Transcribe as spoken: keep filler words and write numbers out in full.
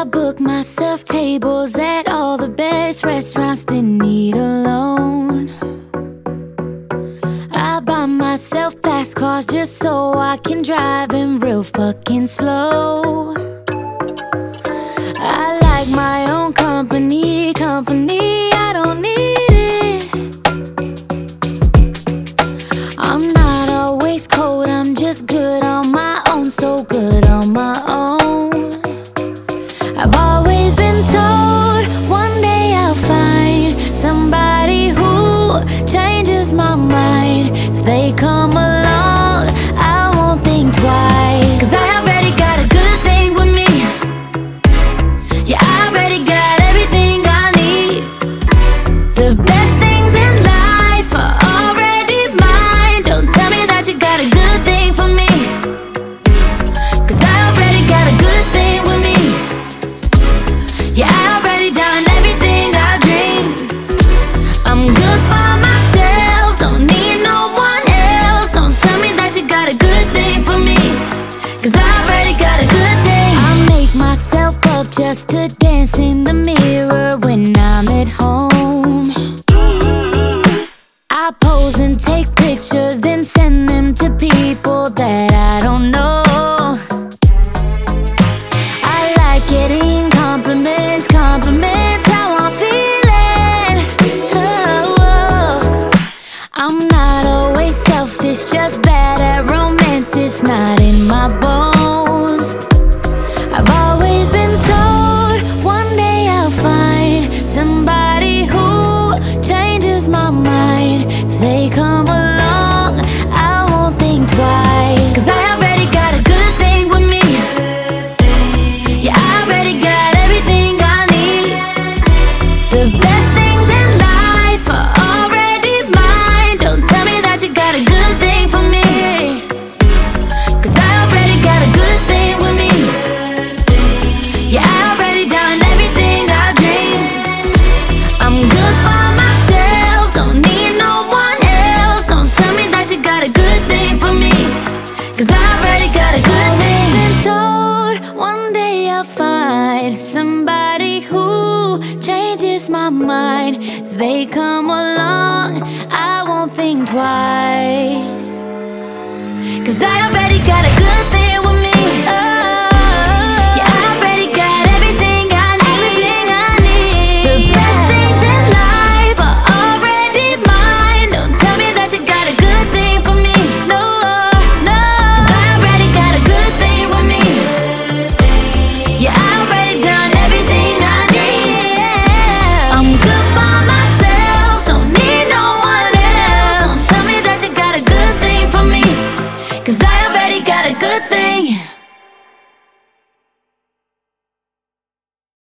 I book myself tables at all the best restaurants that need a loan. I buy myself fast cars just so I can drive them real fucking slow. I like my own company, company, I don't need it. I'm not always cold, I'm just good on my own, so good on my own. I've always been told one day I'll find somebody who changes my mind. If they come along, I won't think twice, 'cause I already got a good thing with me. Yeah, I already got everything I need. The best things in life are already mine. Don't tell me that you got a good thing for me, 'cause I already got a good thing with me. Yeah, I already done everything I dreamed. I'm good by myself, don't need no one else. Don't tell me that you got a good thing for me, 'cause I already got a good thing. I make myself up just to dance in the mirror when I'm at home. I pose and take pictures, then send them to people that I don't know. I like getting compliments, compliments how I'm feeling. Oh, oh. I'm not always selfish, just bad at romance, it's not in my bones. I've always been told one day I'll find somebody who changes my mind. If they come along, I won't think twice, 'cause I already got a good thing with me. Yeah, I already got everything I need. The best things in life are already mine. Don't tell me that you got a good thing for me, 'cause I already got a good thing with me. Yeah, I already done everything I dreamed. I'm good by myself, don't need no one else. Don't tell me that you got a good thing for me, 'cause I already got a good thing. Been told one day I'll find somebody who changes my mind. If they come along, I won't think twice, 'cause I already got a good